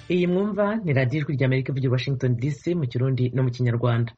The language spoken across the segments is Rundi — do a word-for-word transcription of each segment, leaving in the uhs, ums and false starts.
Iyi mwumva ni radiyo ijwi ry'Amerika ivugira Washington D C mu Kirundi no mu Kinyarwanda.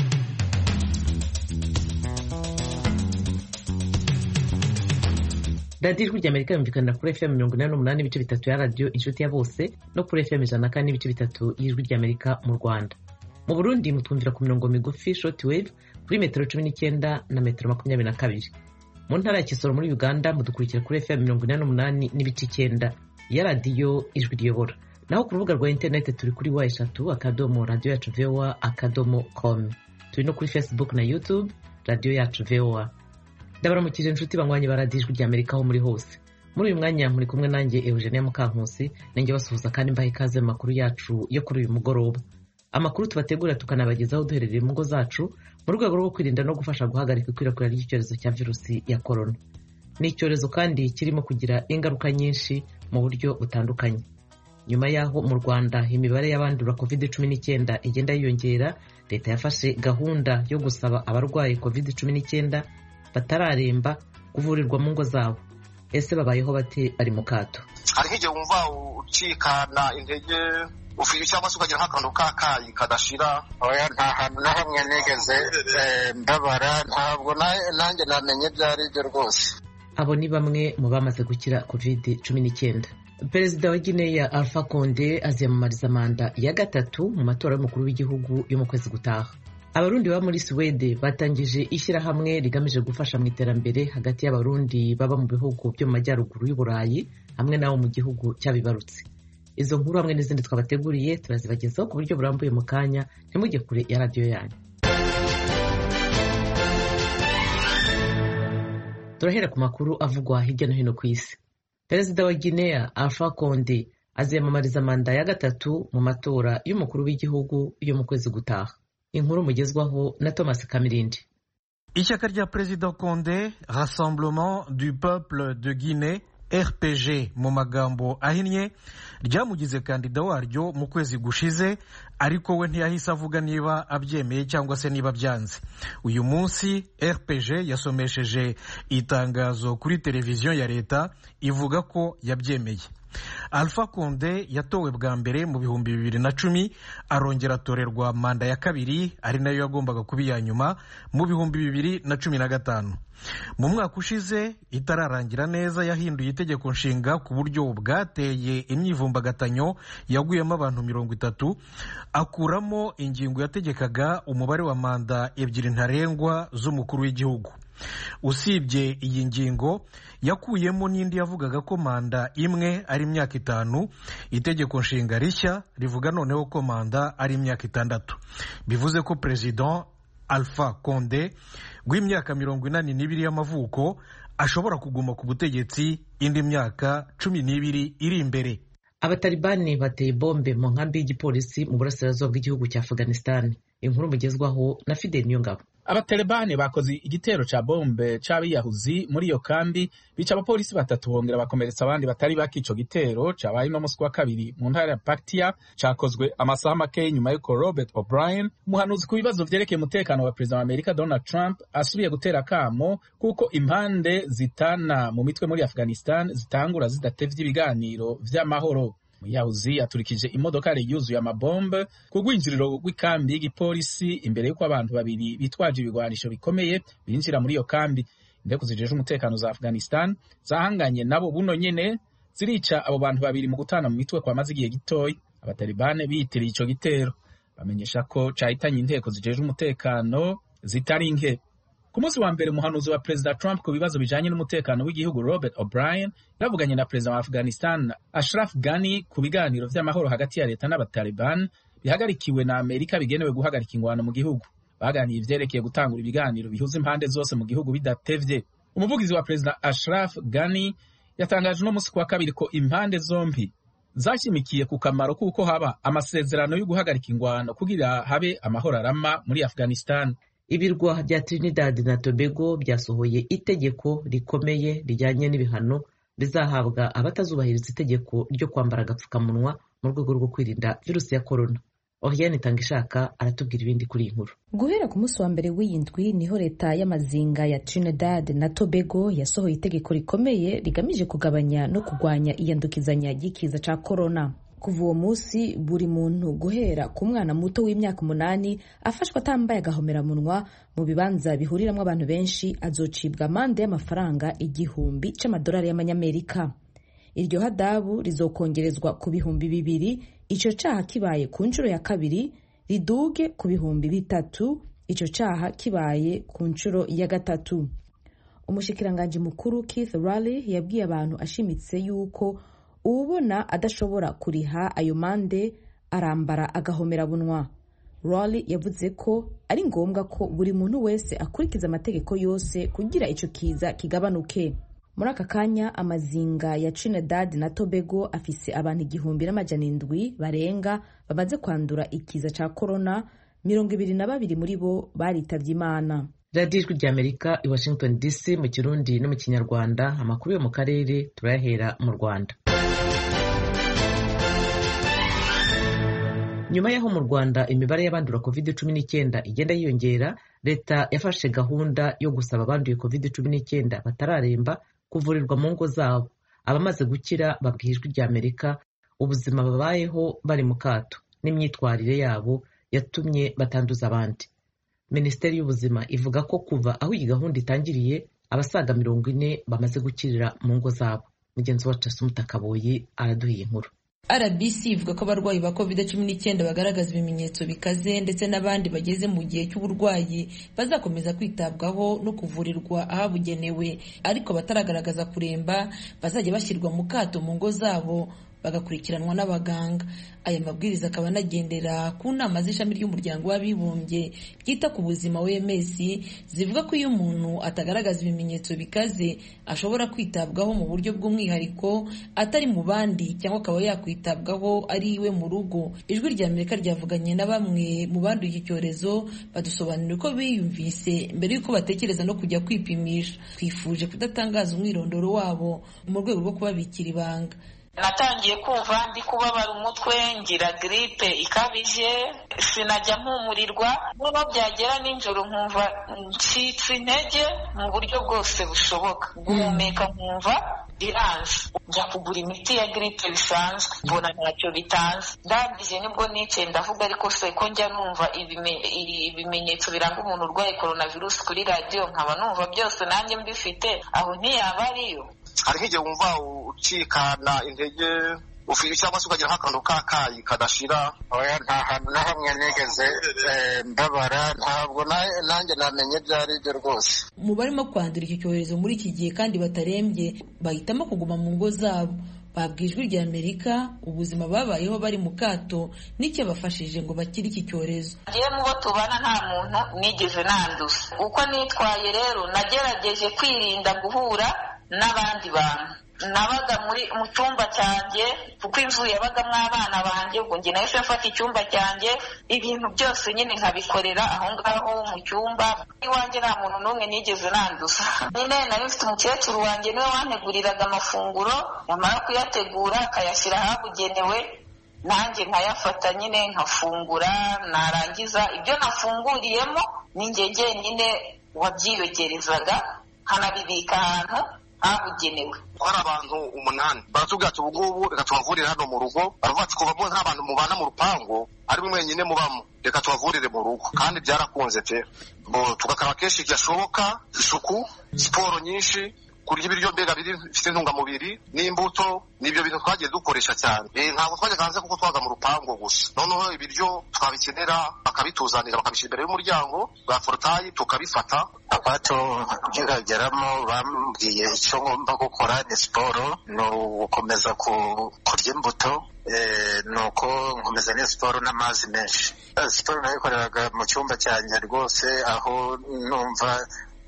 radiyo ijwi ry'Amerika yumvikana kuri F M mirongo inani n'umunani n'ibice bitatu ya radiyo inshuti ya bose no kuri F M ijana na kane n'ibice bitatu y'ijwi ry'Amerika mu Rwanda. Mu Burundi mutwumvira ku mirongo migufi shortwave kuri metero cumi n'icyenda na metero makumyabiri na kabiri. Mu ntara ya Kisoro muri Uganda mudukurikira kuri F M mirongo inani n'umunani n'ibice icyenda ya radiyo ijwi riyobora. Naho ku rubuga rwa internet turi kuri wa eshatu akadomo radio yacu V O A akadomo com. Turi no kuri Facebook na YouTube radio yacu V O A. Ndabaramukije inshuti banywanyi ba radiyo ijwi ry'Amerika aho muri hose. Muri uyu mwanya muri kumwe nanjye Eugenia Mukankusi, nanjye basuhuza kandi mbaha ikaze mu makuru yacu yo kuri uyu mugoroba. Amakuru tubategura tukanabagezaho duherereye mu ngo zacu mu rwego rwo kwirinda no gufasha guhagarika ikwirakwira ry'icyorezo cya virusi ya corona. Ni icyorezo kandi kirimo kugira ingaruka nyinshi mu buryo butandukanye. Nyuma yaho mu Rwanda imibare y'abandura covid cumi n'icyenda igenda yiyongera, leta yafashe gahunda yo gusaba abarwaye covid cumi n'icyenda batararemba kuvurirwa mu ngo zabo. Ese babayeho bate bari mu kato? Hari nk'igihe wumva ucikana intege ufite cyangwa se ukagira nk'akantu kakayi kadashira. Oya, nta hantu na hamwe nigeze mbabara, ntabwo nanjye namenye byari byo rwose. Abo ni bamwe mu bamaze gukira covid cumi n'icyenda. Perezida wa Guinea Alpha Condé aziyamamariza manda ya gatatu mu matora y'umukuru w'igihugu yo mu kwezi gutaha. Abarundi baba muri Swede batangije ishyirahamwe rigamije gufasha mu iterambere hagati y'abarundi baba mu bihugu byo mu majyaruguru y'Uburayi hamwe n'abo mu gihugu cyabibarutse. Izo nkuru hamwe n'izindi twabateguriye turazibagezaho ku buryo burambuye mu kanya, ntimujye kure ya radiyo yanyu. Turahera ku makuru avugwa hirya no hino ku isi. Perezida wa Guinea Alpha Condé aziyamamariza manda ya gatatu mu matora y'umukuru w'igihugu yo mu kwezi gutaha. Inkuru mugezwaho na Thomas Kamirindi. Ishyaka rya Perezida Condé, Rassemblement du Peuple de Guinée, R P G mu magambo ahinnye, ryamugize kandida waryo mu kwezi gushize, ariko we ntiyahise avuga niba abyemeye cyangwa se niba byanze. Uyu munsi R P G yasomesheje itangazo kuri televiziyo ya leta ivuga ko yabyemeye. Alpha Condé yatowe bwa mbere mu bihumbi bibiri na cumi, arongera atorerwa manda ya kabiri, ari nayo yagombaga kuba iya nyuma mu bihumbi bibiri na cumi na gatanu. Mu mwaka ushize itararangira neza yahinduye itegeko nshinga ku buryo bwateye imyivumbagatanyo yaguyemo abantu mirongo itatu, akuramo ingingo yategekaga umubare wa manda ebyiri ntarengwa z'umukuru w'igihugu. Usibye iyi ngingo yakuyemo n'indi yavugaga ko manda imwe ari imyaka itanu. Itegeko nshinga rishya rivuga noneho ko manda ari imyaka itandatu. Bivuze ko President Alpha Condé w'imyaka mirongo inani n'ibiri y'amavuko ashobora kuguma ku butegetsi indi myaka cumi n'ibiri iri imbere. Abatalibani bateye bombe mu nkambi y'igipolisi mu burasirazuba bw'igihugu cya Afghanistan. Inkuru mugezwaho na Fidel Nyongabo. Abatalibani bakoze igitero ca bombe c'abiyahuzi muri iyo kambi, bica abapolisi batatu bongera bakomeretsa abandi batari bake. Ico gitero cabaye no musi wa kabiri mu ntara ya Paktia, cakozwe amasaha make nyuma yuko Robert O'Brien, umuhanuzi ku bibazo vyerekeye umutekano wa Perezida wa Amerika Donald Trump, asubiye gutera kamo kuko impande zitana mu mitwe muri Afghanistan zitangura zidatevye ibiganiro vy'amahoro. Umuyahuzi aturikije imodoka yuzuye amabombe ku rwinjiriro rw'ikambi y'igipolisi imbere y'uko abantu babiri bitwaje ibigwanisho bikomeye binjira muri iyo kambi. Indeko zijeje umutekano za Afghanistan zahanganye nabo buno nyene zirica abo bantu babiri mu gutana mu mitwe kwa maze igihe gitoyi. Abatalibane bitiriye ico gitero bamenyesha ko cahitanye inteko zijeje umutekano zitari nke. Ku munsi wa mbere umuhanuzi wa Perezida Trump ku bibazo bijanye n'umutekano w'igihugu Robert O'Brien yavuganye na Perezida wa Afghanistan Ashraf Ghani ku biganiro vy'amahoro hagati ya leta n'abataliban bihagarikiwe na Amerika bigenewe guhagarika ingwano mu gihugu. Baganiye ivyerekeye gutangura ibiganiro bihuza impande zose mu gihugu bidatevye. Umuvugizi wa Perezida Ashraf Ghani yatangaje no musi kwa kabiri ko impande zombi zashimikiye ku kamaro kuko haba amasezerano yo guhagarika ingwano kugira habe amahoro arama muri Afghanistan. Ibirwa bya Trinidad na Tobago byasohoye itegeko rikomeye rijyanye n'ibihano bizahabwa abatazubahiriza itegeko ryo kwambara agapfukamunwa mu rwego rwo kwirinda virusi ya corona. Oriane Tangishaka aratubwira ibindi kuri iyi nkuru. Guhera ku munsi wa mbere w'iyindwi niho leta y'amazinga ya Trinidad na Tobago yasohoye itegeko rikomeye rigamije kugabanya no kugwanya iyandukizanya ry'ikiza ca corona. kuva uwo munsi buri muntu guhera ku mwana muto w'imyaka umunani afashwe atambaye agahomeramunwa mu bibanza bihuriramwo abantu benshi azocibwa amande y'amafaranga igihumbi c'amadolari y'amanyamerika. Iryo hadabu rizokongerezwa ku bihumbi bibiri ico caha kibaye ku nshuro ya kabiri, riduge ku bihumbi bitatu ico caha kibaye ku nshuro ya gatatu. Umushikiranganji mukuru Keith Rowley yabwiye abantu ashimitse yuko uwubona adashobora kuriha ayo mande arambara agahomerabunwa. Rowley yavuze ko ari ngombwa ko buri muntu wese akurikiza amategeko yose kugira ico kiza kigabanuke. Muri aka kanya amazinga ya Trinidad na Tobago afise abantu igihumbi n'amajana indwi barenga bamaze kwandura ikiza ca corona, mirongo ibiri na babiri muri bo baritavye Imana. radiyo ijwi ry'Amerika i Washington D C mu Kirundi no mu Kinyarwanda. Amakuru yo mu karere turayahera mu Rwanda. Nyuma y'aho mu Rwanda imibare y'abandura covid cumi n'icyenda igenda yiyongera, leta yafashe gahunda yo gusaba abanduye covid cumi n'icyenda batararemba kuvurirwa mu ngo zabo. Abamaze gukira babwiye ijwi ry'Amerika ubuzima babayeho bari mu kato n'imyitwarire yabo yatumye batanduza abandi. Minisiteri y'Ubuzima ivuga ko kuva aho iyi gahunda itangiriye abasaga mirongo ine bamaze gukirira mu ngo zabo. Mugenzi wacu Asumta Kaboyi araduha inkuru. R B C ivuga ko abarwayi ba covid cumi n'icyenda bagaragaza ibimenyetso bikaze ndetse n'abandi bageze mu gihe cy'uburwayi bazakomeza kwitabwaho no kuvurirwa ahabugenewe, ariko bataragaragaza kuremba bazajya bashyirwa mu kato mu ngo zabo bagakurikiranwa n'abaganga. Aya mabwiriza akaba anagendera ku nama z'ishami ry'umuryango w'abibumbye ryita ku buzima O M S zivuga ko iyo umuntu atagaragaza ibimenyetso bikaze ashobora kwitabwaho mu buryo bw'umwihariko atari mu bandi, cyangwa akaba yakwitabwaho ari iwe mu rugo. Ijwi ry'Amerika ryavuganye na bamwe mu banduye iki cyorezo badusobanurira ko biyumvise mbere y'uko batekereza no kujya kwipimisha. Twifuje kudatangaza umwirondoro wabo mu rwego rwo kubabikira ibanga. Natangiye kumva ndi kubabara umutwe, ngira gripe ikabije, sinajya mpumurirwa, niba byagera ninjoro nkumva ncitse intege mu buryo bwose bushoboka, guhumeka nkumva biranze. Njya kugura imiti ya gripe bisanzwe, mbona ntacyo bitanze. Ndangije nibwo nicaye ndavuga ariko se ko njya numva ibimenyetso biranga umuntu urwaye coronavirus kuri radiyo nkaba numva byose nanjye mbifite, aho ntiyaba ariyo. Hari nk'igihe wumva ucikana intege ufite cyangwa se ukagira nk'akantu k'akayi kadashira. Oya, nta hantu na hamwe nigeze mbabara, ntabwo nanjye namenye ibyo ari byo rwose. Mu barimo kwandura iki cyorezo muri iki gihe kandi batarembye bahitamo kuguma mu ngo zabo. Babwiye ijwi ry'Amerika ubuzima babayeho bari mu kato n'icyo bafashije ngo bakire iki cyorezo. Ngiye mu bo tubana nta muntu nigeze nanduza. Uko nitwaye rero nagerageje kwirinda guhura n'abandi bantu. Nabaga muri mu cyumba cyanjye kuko inzu yabagamo abana banjye, ubwo njye nahise mfata icyumba cyanjye, ibintu byose nyine nkabikorera aho ngaho mu cyumba iwanjye. Nta muntu n'umwe nigeze nanduza. Nyine nari mfite umukecuru wanjye niwe wanteguriraga amafunguro, yamara kuyategura akayashyira ahabugenewe, nanjye nkayafata nyine nkafungura. Narangiza ibyo nafunguriyemo ni njye njyenyine wabyiyogerezaga, nkanabibika ahantu habugenewe. Hari abantu umunani baratubwira ati ubu ngubu reka tubavurire hano mu rugo. Baravuga ati kuva nta bantu mubana mu rupango ari mwe mwenyine mubamo, reka tubavurire mu rugo. Kandi byarakunze pe, tugakaraba kenshi gashoboka, isuku, siporo nyinshi, kurya ibiryo mbega bifite intungamubiri n'imbuto, nibyo bintu twagiye dukoresha cyane. Ntabwo twajyaga hanze kuko twaga mu rupango gusa. Noneho ibiryo twabikenera bakabituzanira bakabishyira imbere y'umuryango bwa forotayi tukabifata. Abato nkigeramo bambwiye icyo ngomba gukora ni siporo, ni ugukomeza kurya imbuto, ni uko nkomeza ni siporo n'amazi menshi. Siporo nayikoreraga mu cyumba cyanjye rwose, aho numva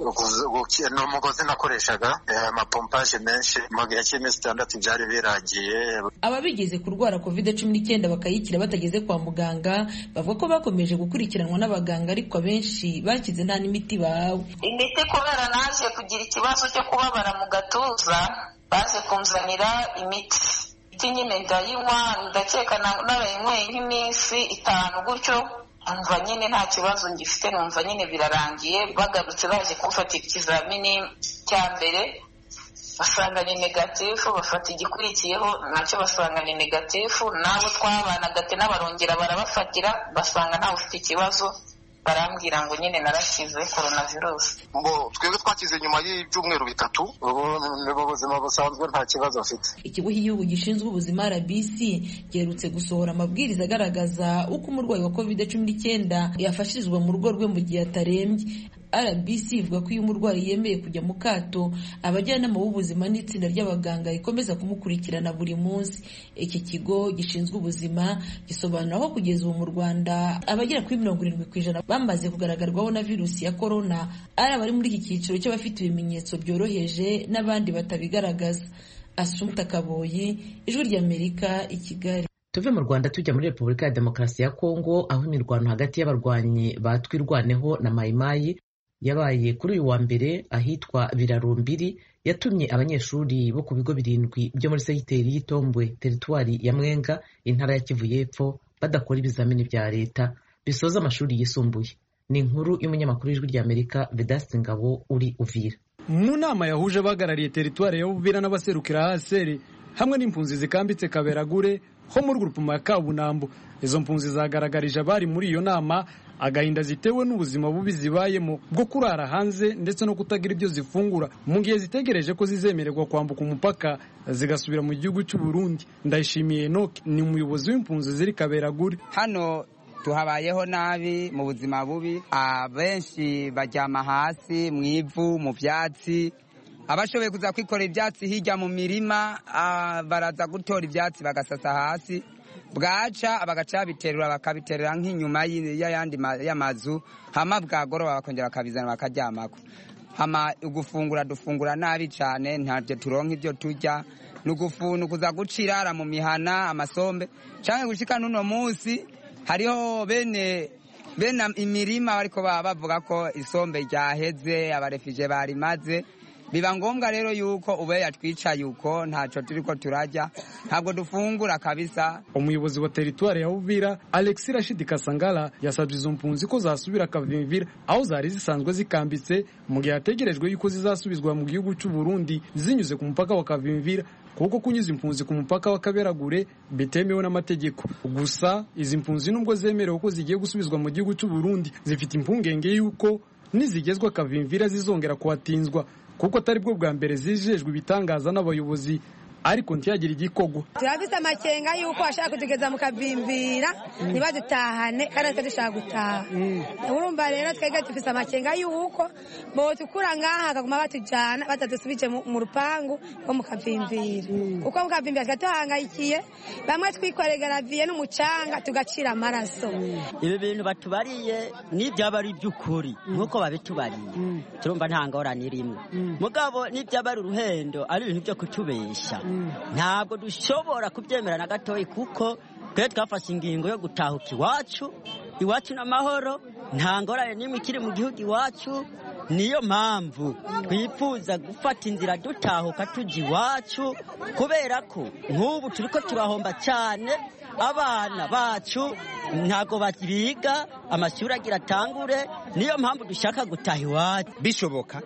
ni umugozi nakoreshaga, amapompaje menshi. Mu gihe cy'iminsi itandatu byari birangiye. Ababigeze kurwara covid cumi n'icyenda bakayikira batageze kwa muganga bavuga ko bakomeje gukurikiranwa n'abaganga, ariko abenshi bakize nta n'imiti bahawe. Imiti kubera naje kugira ikibazo cyo kubabara mu gatuza, baje kunzanira imiti. Imiti nyine ndayinywa, ndakeka narayinyweye nk'iminsi itanu gutyo, numva nyine nta kibazo ngifite, numva nyine birarangiye. Bagarutse baje kumfatira ikizamini cya mbere, basanga ni negatifu, bafata igikurikiyeho nacyo basanga ni negatifu, nabo twabanaga ate n'abarongera barabafatira basanga ntawe ufite ikibazo, barambwira ngo nyine narakize coronavirus. Ngo twebwe twakize nyuma y'ibyumweru bitatu, ubu mu buzima busanzwe nta kibazo afite. Ikigo cy'igihugu gishinzwe ubuzima R B C giherutse gusohora amabwiriza agaragaza uko umurwayi wa covid cumi n'icyenda yafashirizwa mu rugo rwe mu gihe atarembye. R B C ivuga ko iyo umurwayi yemeye kujya mu kato, abajyanama b'ubuzima n'itsinda ry'abaganga rikomeza kumukurikirana buri munsi. Iki kigo gishinzwe ubuzima gisobanura ko kugeza ubu mu Rwanda abagera kuri mirongo irindwi ku ijana bamaze kugaragarwaho na virusi ya corona, ari abari muri iki cyiciro cy'abafite ibimenyetso byoroheje n'abandi batabigaragaza. Asumta Kaboyi, Ijwi ry'Amerika, i Kigali. Tuve mu Rwanda tujya muri Repubulika ya Demokarasi ya Kongo, aho imirwano hagati y'abarwanyi ba Twirwaneho na Mayimayi yabaye kuri uyu wa mbere ahitwa Birarumbiri, yatumye abanyeshuri bo ku bigo birindwi byo muri segiteri y'Itombwe, teritwari ya Mwenga, intara ya Kivu y'Epfo, badakora ibizamini bya leta bisoza amashuri yisumbuye. Ni inkuru y'umunyamakuru w'Ijwi ry'Amerika Vedaste Ngabo uri Uvira. Mu nama yahuje bagarariye teritwari ya Uvira n'abaserukira Haseri hamwe n'impunzi zikambitse Kaberagure ho muri grupuma ya Kabunambo, izo mpunzi zagaragarije abari muri iyo nama agahinda zitewe n'ubuzima bubi zibayemo bwo kurara hanze ndetse no kutagira ibyo zifungura mu gihe zitegereje ko zizemererwa kwambuka umupaka zigasubira mu gihugu cy'u Burundi. Ndayishimiye Enoch ni umuyobozi w'impunzi ziri Kaberagure. Hano tuhabayeho nabi mu buzima bubi, abenshi bajyama hasi mu ivu, mu byatsi, abashoboye kuza kwikorera ibyatsi hirya mu mirima baraza gutora ibyatsi bagasasa hasi, bwaca bagaca biterura bakabiterera nk'inyuma y'ayandi y'amazu, hama bwagoroba bakongera bakabizana bakaryamako. Hama ugufungura dufungura nabi cyane, ntabyo turonka ibyo turya, n'ugufunu kuza gucirara mu mihana amasombe canke gushika n'uno munsi hariho bene bene imirima bariko bavuga ko isombe ryaheze, abarefije bari maze. Biba ngombwa rero yuko ube yatwica yuko ntaco turiko turajya, ntabwo dufungura kabisa. Umuyobozi wa teritwari ya Uvira Alexis Rashid Kasangala yasabye izo mpunzi ko zasubira Kavimvira aho zari zisanzwe zikambitse mu gihe hategerejwe yuko zizasubizwa mu gihugu cy'u Burundi zinyuze ku mupaka wa Kavimvira, kuko kunyuza impunzi ku mupaka wa Kaberagure bitemewe n'amategeko. Gusa izi mpunzi nubwo zemerewe ko zigiye gusubizwa mu gihugu cy'u Burundi, zifite impungenge yuko nizigezwa Kavimvira zizongera kuhatinzwa, kuko atari bwo bwa mbere zijejwe ibitangaza n'abayobozi ariko ntiyagira igikogwa. Turafite amakenga yuko ashaka kutugeza mu Kavimvira ntibadutahane kandi twe dushaka gutaha. Urumva rero twege dufite amakenga yuko bo tukura ngaha akaguma batujana batadusubije mu rupangu rwo mu Kavimvira, uko mu Kavimvira twatuhangayikiye, bamwe twikorera viye n'umucanga tugacira amaraso. Ibi bintu batubariye n'ibyaba ari by'ukuri nkuko babitubariye, turumva nta ngorane irimo. Mugabo n'ibyaba ari uruhendo ari ibintu byo kutubesha, ntabwo dushobora kubyemera na gatoyi, kuko twe twafashe ingingo yo gutahuka iwacu iwacu n'amahoro, nta ngorane n'imwe ikiri mu gihugu iwacu. Niyo mpamvu twifuza gufata inzira dutahuka tujya iwacu, kubera ko nk'ubu turiko turahomba cyane, abana bacu ntago babiga, amashuri agira atangure. Niyo mpamvu dushaka gutaha iwacu. Bishoboka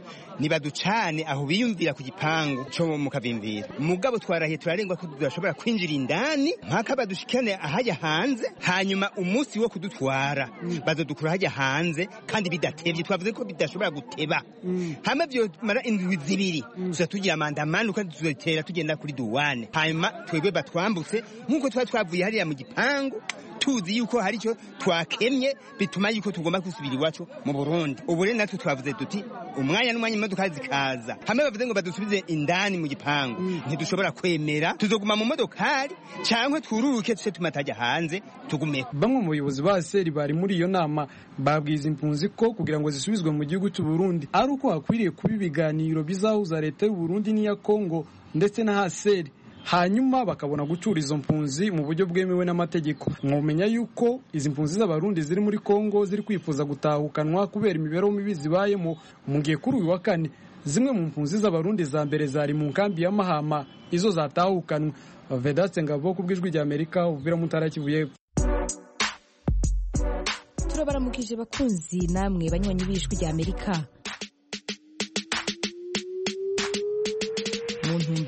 nibaducane aho biyumvira ku gipangu cyo mu Kavimvira, mugabo twarahiye turarengwa ko tudashobora kwinjira indani mpaka badushikane ahajya hanze, hanyuma umunsi wo kudutwara bazodukura hajya hanze kandi bidatevye. Twavuze ko bidashobora guteba, hama byo mara indwi zibiri tuza tugira amandamano kandi tuzotera tugenda kuri duwane, hanyuma twebwe batwambutse nkuko twa twavuye hariya mu gipangu tuzi yuko hari cyo twakemye bituma yuko tugomba gusubira iwacu mu Burundi. Ubu rero natwe twavuze tuti umwanya n'umwanya imodoka zikaza, hamwe bavuze ngo badusubize indani mu gipangu, ntidushobora kwemera, tuzoguma mu modokari cyangwa twururuke tuse tumatajya hanze tugume. Bamwe mu bayobozi ba Seri bari muri iyo nama babwiza impunzi ko kugira ngo zisubizwe mu gihugu cy'u Burundi ari uko hakwiriye kuba ibiganiro bizahuza leta y'u Burundi n'iya Kongo ndetse na Haseri, hanyuma bakabona gucura izo mpunzi mu buryo bwemewe n'amategeko. Mwomenya yuko izi mpunzi z'abarundi ziri muri Kongo ziri kwifuza gutahukanwa kubera imibereho mibi zibayemo, mu gihe kuri uyu wa kane zimwe mu mpunzi z'abarundi za mbere zari mu nkambi ya Mahama izo zatahukanwa. Vedaste Ngabo ku bw'Ijwi ry'Amerika, Uvira mu ntara ya Kivu y'Epfo. Turabaramukije bakunzi namwe banywanyi b'Ijwi ry'Amerika.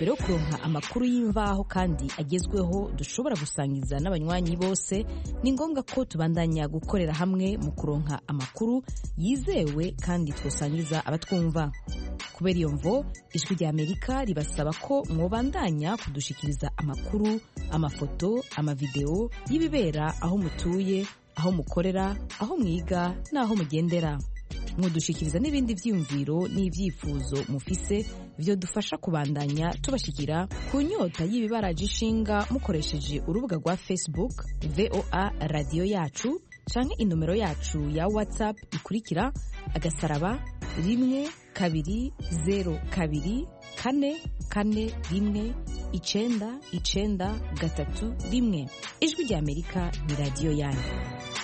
ntumbero yo kuronka amakuru y'imvaho kandi agezweho dushobora gusangiza n'abanywanyi bose, ni ngombwa ko tubandanya gukorera hamwe mu kuronka amakuru yizewe kandi twosangiza abatwumva. Kubera iyo mvo, ijwi rya Amerika ribasaba ko mwobandanya kudushikiriza amakuru, amafoto, amavideo y'ibibera aho mutuye, aho mukorera, aho mwiga n'aho mugendera. Mudushikiriza n'ibindi vyiyumviro n'ivyifuzo mufise vyo dufasha kubandanya tubashikira ku nyota y'ibibaraje ishinga mukoresheje urubuga rwa Facebook V O A Radio Yacu canke inomero yacu ya WhatsApp ikurikira agasaraba rimwe kabiri zero kabiri kane kane rimwe icenda icenda gatatu rimwe. Ijwi rya Amerika ni radio yanyu.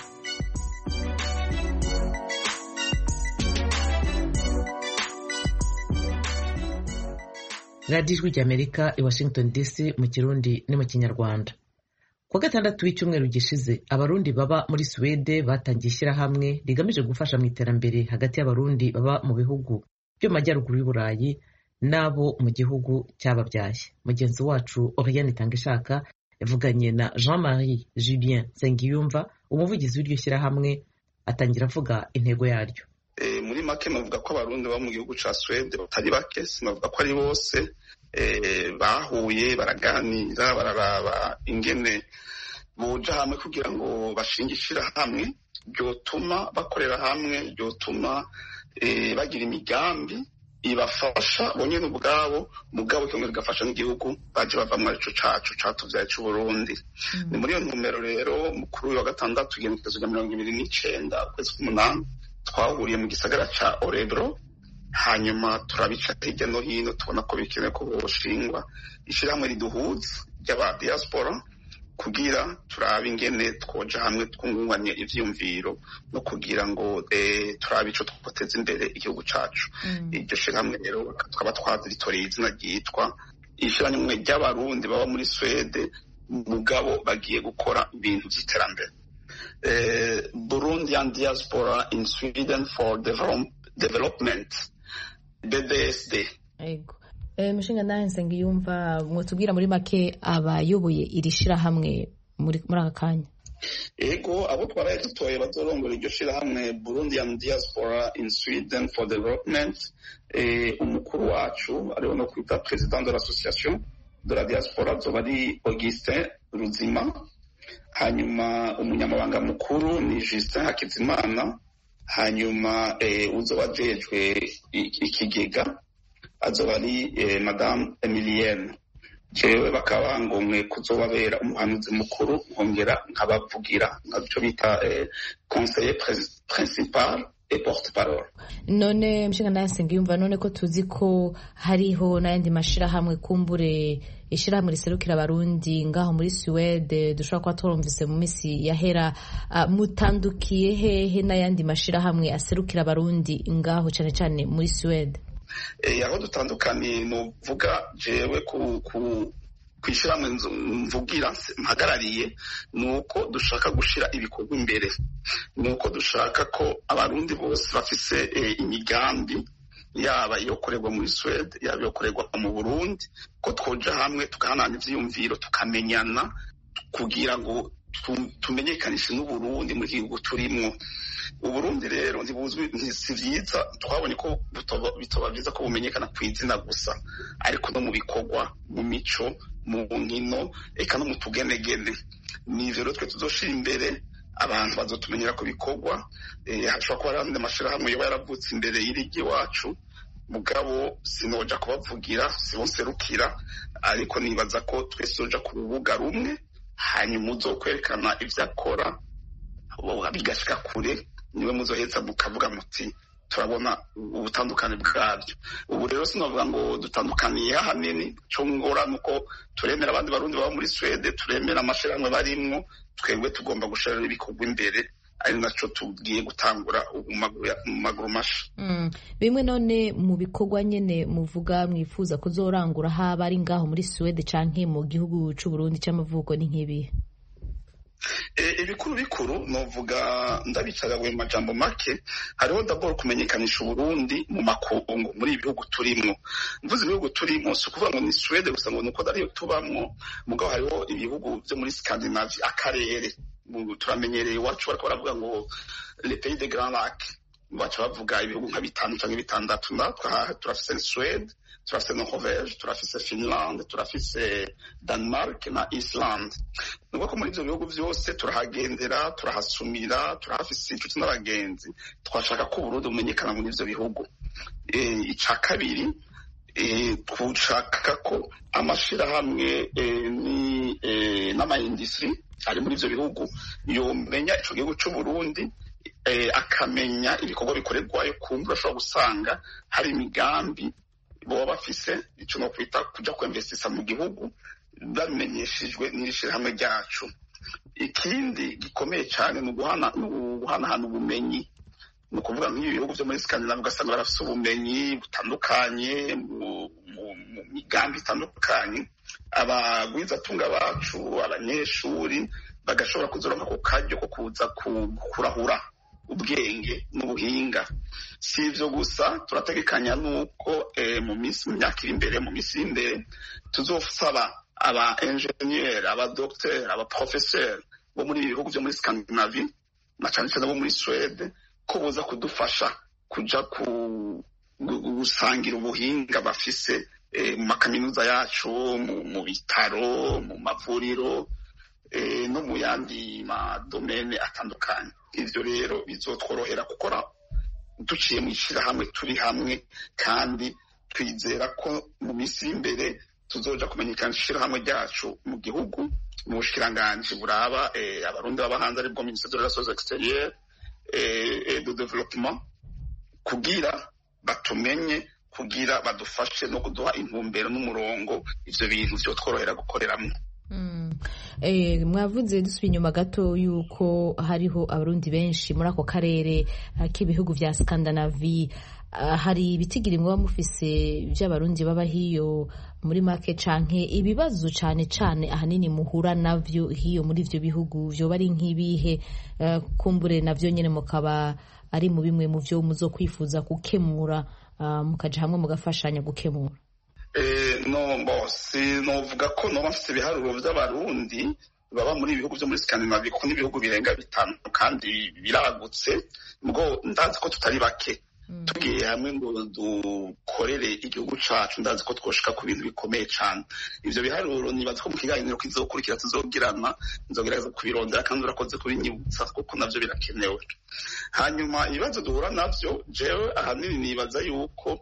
radiyo ijwi ry'Amerika i Washington D C mu Kirundi no mu Kinyarwanda. Kuwa gatandatu w'icyumweru gishize abarundi baba muri Suwede batangiye ishyirahamwe rigamije gufasha mu iterambere hagati y'abarundi baba mu bihugu byo mu majyaruguru y'Uburayi n'abo mu gihugu cyababyaye. Mugenzi wacu Oriane Itangishaka yavuganye na Jean-Marie Julien Nsengiyumva, umuvugizi w'iryo shyirahamwe, atangira avuga intego yaryo. Muri make navuga ko abarundi baba mu gihugu ca Suwede batari bake, sinavuga ko ari bose, bahuye baraganira bararaba ingene boja hamwe kugira ngo bashinge ishirahamwe ryotuma bakorera hamwe, ryotuma bagira imigambi ibafasha bonyene ubwabo, mugabo kimwe rigafasha n'igihugu baje bavamwo arico cacu catuvyaye c'Uburundi. Ni muri iyo ntumbero rero mukuru wa gatandatu igenekerezo rya mirongo ibiri n'icenda ukwezi k'umunani twahuriye mu gisagara ca Orebro, hanyuma turabica hirya no hino tubona ko bikenewe ko boshingwa ishirahamwe riduhuza ry'aba diaspora kugira turabe ingene twoja hamwe twungunganye ivyiyumviro no kugira ngo turabe ico twoteza imbere igihugu cacu. Iryo shirahamwe rero tukaba twaziritoreye izina ryitwa ishirahamwe ry'abarundi baba muri Suwede mugabo bagiye gukora ibintu vy'iterambere. Uh, Burundian Diaspora in Sweden for Develop- Development, B D S D. Ego. Eh, Mushinga nawe Nsengiyumva, mwotubwira muri make abayoboye iri shirahamwe muri muri aka kanya? Ego, abo twaraye dutoye bazorongora iryo shirahamwe Burundian Diaspora in Sweden for Development, eh, umukuru wacu ariwe no kwita President de l'Association de la Diaspora zoba ari Augustin Ruzima. Hanyuma umunyamabanga mukuru ni Justin Hakizimana, hanyuma eh, uzoba ajejwe ikigega azoba ari eh, Madame Emilienne. Jewe bakaba ngomwe kuzobabera umuhanuzi mukuru, nkongera nkabavugira nkaco bita eh, conseiller principal et porte-parole. None Mushinga nawe Nsengiyumva, none ko tuzi ko hariho n'ayandi mashirahamwe kumbure ishirahamwe riserukira abarundi ngaho muri Suwede dushobora kuba turumvise mu misi yahera, uh, mutandukiye hehe n'ayandi mashirahamwe aserukira abarundi ngaho cane cane muri Suwede? Eh, aho dutandukaniye nuvuga jewe ku ku kwishirahamwe mvugira mpagarariye nuko dushaka gushira ibikorwa imbere, nuko dushaka ko abarundi bose bafise eh, imigambi yaba iyo korerwa muri Suwede yaba iyo korerwa mu Burundi, ko twoja hamwe tugahanana ivyiyumviro tukamenyana kugira ngo tumenyekanishe n'Uburundi mu gihugu turimwo. Uburundi rero ntibuzwi, si vyiza, twabonye ko bitoba vyiza ko bumenyekana kw'izina gusa, ariko no mu bikorwa, mu mico, mu nkino, eka no mu tugenegene. Nivyo rero twe tuzoshira imbere, abantu bazotumenyera ku bikorwa. Eh, hashobora kuba hari amashirahamwe yoba yaravutse imbere y'irigi wacu, mugabo sinoja kubavugira, sibonserukira, ariko nibaza ko twese tuzoja ku rubuga rumwe, hanyuma uzokwerekana ivyo akora bigashika kure, niwe muzoheza mukavuga muti turabona ubutandukane bwabyo. Ubu rero sinavuga ngo dutandukaniye ahanini, co ngora nuko turemera abandi barundi baba muri Suwede, turemera amashirahamwe barimwo, twebwe tugomba gushira ibikorwa imbere, ari naco tugiye gutangura mu maguru masha. Mm. Bimwe none mu bikorwa nyene muvuga mwifuza kuzorangura haba ari ngaho muri Suwede canke mu gihugu c'u Burundi c'amavuko ni nk'ibi? ibikuru bikuru novuga ndabicagaguye mu majambo make. Hariho d'abord kumenyekanisha Uburundi mu makungu muri ibihugu turimo. Mvuze ibihugu turimo si ukuvuga ngo ni Sweden gusa ngo nuko ariyo tubamwo, mugabo hariho ibihugu byo muri Scandinavie, akarere turamenyereye iwacu bariko baravuga ngo les pays de Grand Lac, baca bavuga ibihugu nka bitanu canke bitandatu. Natwe turafise Sweden, turafise Norvège, turafise Finland, turafise Denmark na Iceland. Nuko ko muri ivyo bihugu vyose turahagendera, turahasumira, turahafise inshuti n'abagenzi, twashaka ko Uburundi bumenyekana muri ivyo bihugu. Ica kabiri, twashaka ko amashirahamwe n'ama-industrie ari muri ivyo bihugu yomenya ico gihugu c'Uburundi, akamenya ibikorwa bikorerwayo. Kumva urashobora gusanga hari imigambi boba bafise ico no kwita kuja kwinvestisa mu gihugu babimenyeshejwe n'ishirahamwe ryacu. Ikindi gikomeye cyane ni uguhanahana ubumenyi. Ni ukuvuga nk'ibi bihugu vyo muri Scandinavia ugasanga barafise ubumenyi butandukanye mu migambi itandukanye. Abagwizatunga bacu, abanyeshuri bagashobora kuzoronka ku karyo ko kuza kurahura ubwenge n'ubuhinga. Si ivyo gusa, turategekanya nuko mu minsi mu myaka iri imbere mu minsi imbere tuzosaba aba engineer, aba docteur, aba professeur bo muri ibihugu vyo muri Scandinavie na cyane cyane bo muri Sweden ko boza kudufasha kuja gusangira ubuhinga bafise mu makaminuza yacu, mu bitaro, mu mavuriro no mu yandi madomene atandukanye. Ivyo rero bizotworohera gukora duciye mu ishirahamwe turi hamwe, kandi twizera ko mu minsi imbere tuzoja kumenyekana ishirahamwe ryacu mu gihugu, mu bushikiranganji buraba abarundi baba hanze aribwo ministère de la Relations Extérieures et de Développement, kugira batumenye, kugira badufashe no kuduha intumbero n'umurongo ivyo bintu vyotworohera gukoreramwo. Mwavuze dusubiye inyuma gato yuko hariho abarundi benshi muri ako karere k'ibihugu vya Scandinavie. Hari ibitigiri mwaba mufise vy'abarundi baba hiyo muri make, canke ibibazo cane cane ahanini muhura navyo hiyo muri ivyo bihugu vyoba ari nk'ibihe? Kumbure navyo nyene mukaba ari mu bimwe mu vyo muzokwifuza gukemura, mukaja hamwe mugafashanya gukemura. No bosi novuga ko no bafite ibiharuro vy'abarundi baba muri ibihugu vyo muri Scandinavia, kuko n'ibihugu birenga bitanu kandi biragutse, ngo ndazi ko tutari bake. Tugiye hamwe ngo dukorere igihugu cacu, ndazi ko twoshika ku bintu bikomeye cane. Ivyo biharuro nibaza ko mu kiganiro kizokurikira tuzogirana, nzogerageza kubirondera kandi urakoze kubinyibutsa kuko navyo birakenewe. Hanyuma ibibazo duhura navyo, jewe ahanini nibaza yuko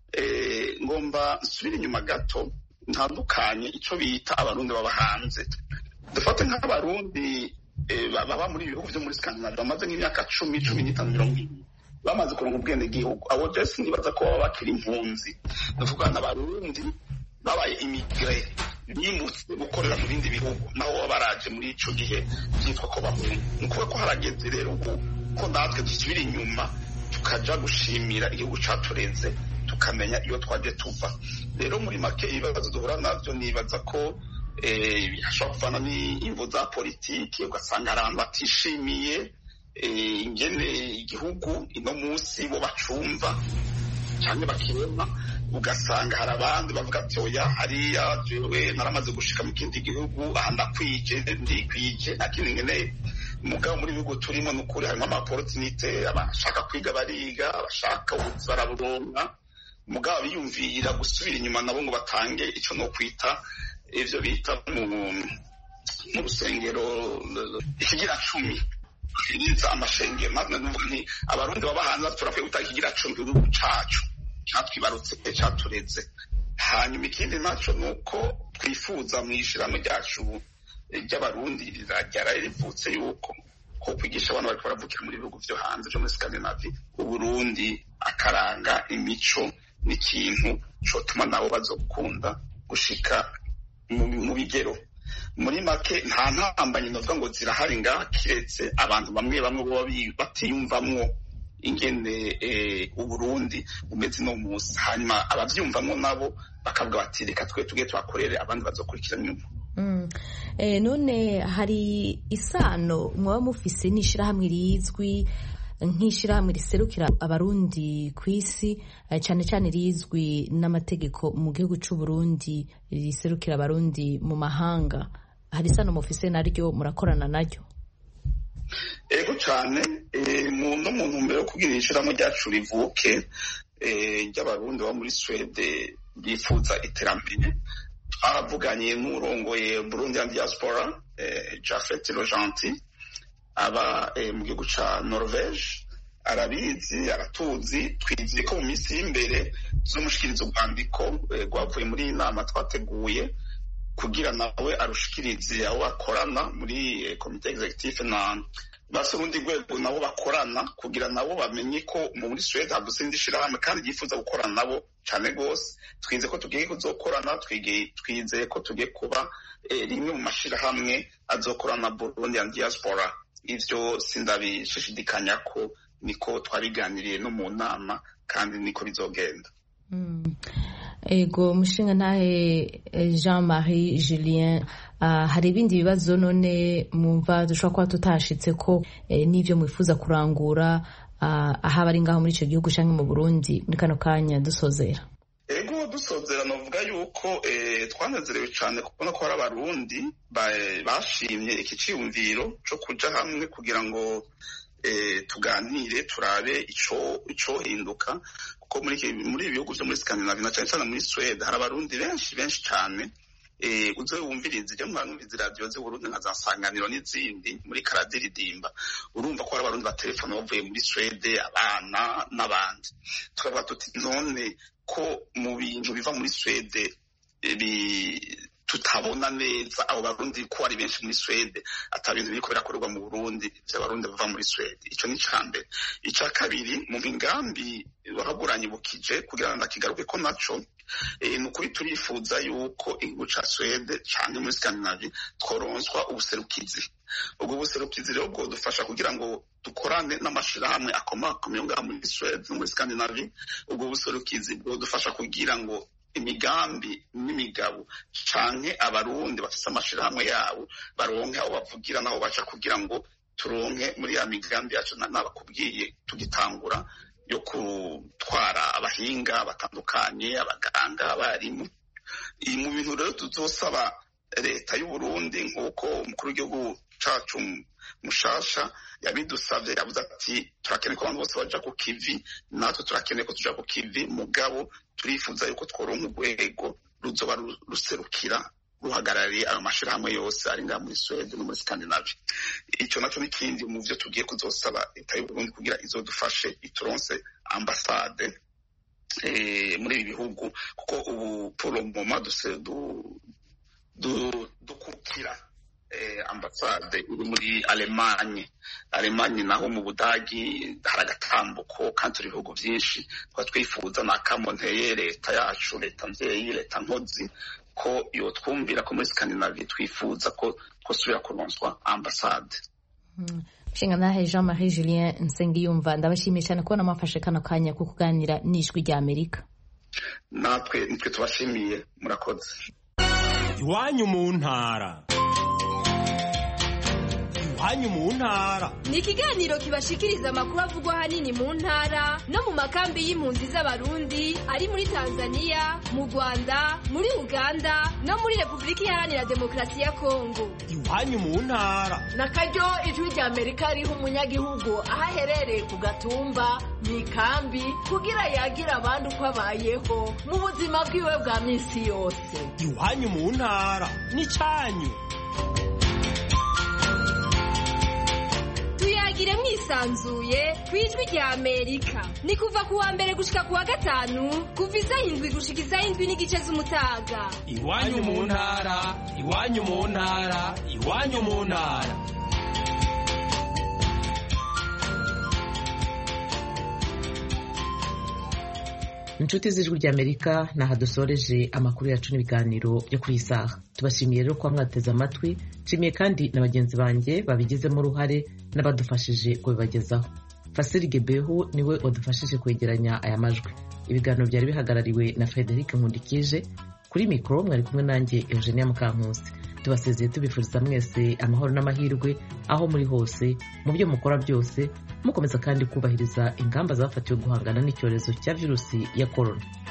ngomba nsubira inyuma gato ntandukanye ico bita abarundi baba hanze. Dufate nk'abarundi baba muri ibihugu vyo muri Scandinavia bamaze nk'imyaka cumi cumi n'itanu mirongo ibiri bamaze kuronka ubwene gihugu, abo jesi nibaza ko baba bakiri impunzi. Ndavuga n'abarundi babaye immigré bimutse gukorera mu bindi bihugu, naho baba baraje muri ico gihe byitwa ko bahunga. Ni ukuvuga ko harageze rero ko natwe dusubira inyuma tukaja gushimira igihugu catureze, tukamenya iyo twaje tuva. Rero muri make ibibazo duhura navyo nibaza ko hashobora kuvana n'imvo za politiki, ugasanga hari abantu batishimiye ingene igihugu ino munsi bo bacumva cyane bakibona, ugasanga hari abandi bavuga ati oya hariya jewe naramaze gushika mu kindi gihugu, aha ndakwije ndikwije nta kindi nkeneye. Mugabo muri bihugu turimo n'ukuri harimo amaopportunité, abashaka kwiga bariga, abashaka ubuzi baraburonka, mugabo biyumvira gusubira inyuma nabo ngo batange ico no kwita ivyo bita mu rusengero ikigira cumi niza amashengero. Nti abarundi baba hanze turakwiye gutanga ikigira cumi igihugu cacu catwibarutse catureze. Hanyuma ikindi naco nuko twifuza mw'ishirahamwe ryacu ry'abarundi riragera rivutse yuko ko kwigisha abantu bariko baravukira muri bihugu vyo hanze vyo muri Scandinavia Uburundi akaranga imico n'ikintu cotuma nabo bazokunda gushika mu bigero. Muri make nta ntambanye novuga ngo zirahari ngaha, kiretse abantu bamwe bamwe boba batiyumvamwo ingene Uburundi bumeze no musi, hanyuma abavyumvamwo nabo bakavuga bati reka twe tuge twakorere abandi bazokurikira nyuma. mm. e, none hari isano mwaba mufise n'ishirahamwe rizwi nk'ishirahamwe riserukira abarundi ku isi cyane cyane rizwi n'amategeko mu gihugu cy'u Burundi riserukira abarundi mu mahanga, hari isano mufise naryo, murakorana naryo? ego cyane mu no muntu mbere yo kugira ishirahamwe ryacu rivuke ry'abarundi bo muri Swede bifuza iterambere, twaravuganye n'urongoye Burundian Diaspora Jafet Rojanti aba mu gihugu ca Norvege, arabizi aratuzi, twizeye ko mu minsi y'imbere tuzomushikiriza urwandiko rwavuye muri iyi nama twateguye kugira nawe arushikirize abo bakorana muri komite executive na base urundi rwego nabo bakorana kugira nabo bamenye ko muri Sweden habuze indi shirahamwe kandi yifuza gukorana nabo cyane gose. Twize ko tugiye kuzokorana, twizeye ko tugiye kuba rimwe mu mashirahamwe azokorana Burundian Diaspora. Ivyo sindabishishidikanya ko niko twabiganiriye no mu nama kandi niko bizogenda. Mm. Ego mushinga ntahe Jean-Marie Julien, uh, hari ibindi bibazo none mwumva dushobora kuba tutashitse ko eh, n'ivyo mwifuza kurangura uh, aha bari ngaho muri ico gihugu canke mu Burundi muri kano kanya dusozera? Ego dusozera novuga yuko eh, twanezerewe cyane kubona ko hari abarundi bashimye iki ciyumviro co kuja hamwe kugira ngo eh, tuganire turabe ico ico hinduka, kuko muri muri ibihugu byo muri Scandinavia na cyane cyane muri Sweden hari abarundi benshi benshi cyane. Eh, uzo wumviriza je mwanumviza radio ze Burundi nka zansanganiro n'izindi muri karadiridimba, urumva ko hari abarundi ba telefone bavuye muri Sweden, abana n'abandi. Tukavuga tuti none ko mu bintu biva muri Sweden bi tutabona neza abo barundi ko ari benshi muri Sweden atabintu biriko birakorerwa mu Burundi by'abarundi bava muri Sweden. Ico ni cambe. Ica kabiri mu bingambi bahaguranye bukije kugira ngo ndakigaruke ko naco e, nukuri turifuza yuko igihugu ca Sweden cyane muri Scandinavia tworonswa ubuserukizi. Ubwo buserukizi rero bwo dufasha kugira ngo dukorane n'amashirahamwe akomakomeye ngaha muri Sweden muri Scandinavia. Ubwo buserukizi bwo dufasha kugira ngo imigambi n'imigabo canke abarundi bafise amashirahamwe yabo baronke aho bavugira naho baca kugira ngo turonke muri ya migambi yacu nabakubwiye tugitangura yo kutwara abahinga batandukanye, abaganga, abarimu. Iyi mu bintu rero tuzosaba leta y'u Burundi nk'uko umukuru w'igihugu cacu mushasha yabidusavye, yavuze ati turakeneye ko abantu bose baja ku kivi, natwe turakeneye ko tuja ku kivi, mugabo turifuza yuko tworonka urwego ruzoba ruserukira ruhagarariye ayo mashirahamwe yose ari ngaha muri Sweden no muri Scandinavia. Ico naco n'ikindi mu vyo tugiye kuzosaba leta y'u Burundi kugira izodufashe ituronse ambasade eh, muri ibi bihugu, kuko ubu pour le moment duse du du dukukira eh, ambasade iri muri Alemanye. Alemanye naho mu Budagi hari agatambuko kandi turi ibihugu vyinshi, twa twifuza nakamonteye leta yacu, leta mvyeyi, leta nkozi ko yo twumvira ko muri Scandinavia twifuza ko twosubira kuronswa ambasade. Nshinga nahe Jean-Marie Julien Nsengiyumva, ndabashimiye cyane kubona mwafashe kano kanya ko kuganira n'ijwi rya Amerika. Natwe nitwe tubashimiye, murakoze. Iwanyu mu ntara. Iwanyu mu ntara ni ikiganiro kibashikiriza amakuru avugwa hanini mu ntara no mu makambi y'impunzi z'abarundi ari muri Tanzania, mu Rwanda, muri Uganda no muri Republika Iharanira Demokarasi ya Kongo. Iwanyu mu ntara na karyo ijwi rya Amerika riho umunyagihugu aho aherereye ku gatumba mu ikambi kugira yagira abandi uko abayeho mu buzima bwiwe bwa minsi yose. Iwanyu mu ntara ni cyanyu. Tuyagire mwisanzuye kwijwi rya Amerika. Ni kuva kuwa mbere gushika kuwa gatanu kuva isaha indwi gushika isaha indwi n'igice z'umutaga. Iwanyu mu ntara, iwanyu mu ntara, iwanyu mu ntara. inshuti z'ijwi ry'Amerika naha dusoreje amakuru yacu n'ibiganiro byo kuri iyi saha. Tubashimiye rero kuba mwateze amatwi, nshimiye kandi na bagenzi banjye babigizemo uruhare n'abadufashije kubibagezaho. Fasiri Gebehu niwe wadufashije kwegeranya aya majwi. Ibiganiro byari bihagarariwe na Frederic Nkundikije, kuri mikoro mwari kumwe nanjye Eugenia Mukankusi. tubasezeye tubifuriza mwese amahoro n'amahirwe aho muri hose mu byo mukora byose, mukomeza kandi kubahiriza ingamba zafatiwe guhangana n'icyorezo cya virusi ya korona.